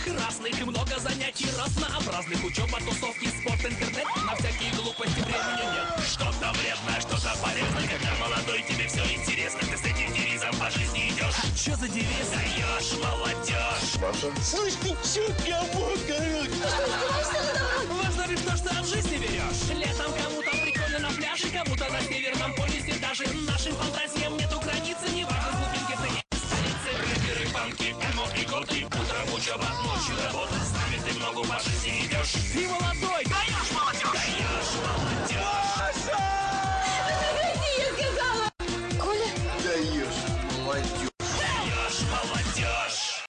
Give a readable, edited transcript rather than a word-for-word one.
самых разных и много занятий разнообразных. Учеба, тусовки, спорт, интернет. На всякие глупости времени нет. Что-то вредно, что-то полезно. Когда молодой, тебе все интересно. Ты с этим девизом по жизни идешь. А чё за девиз? Даешь молодежь. Маша. Слышь, ты чё, кому, короче? Важно лишь то, что от жизни берешь. Летом кому-то прикольно на пляже, кому-то на Северном полюсе. Даже нашим фантазиям нету границы. Не важно, с глубинки ты столицы. Рэперы, панки, эмо и готы. Утром учеба, ночью работа. С нами ты много по жизни идешь. И молодой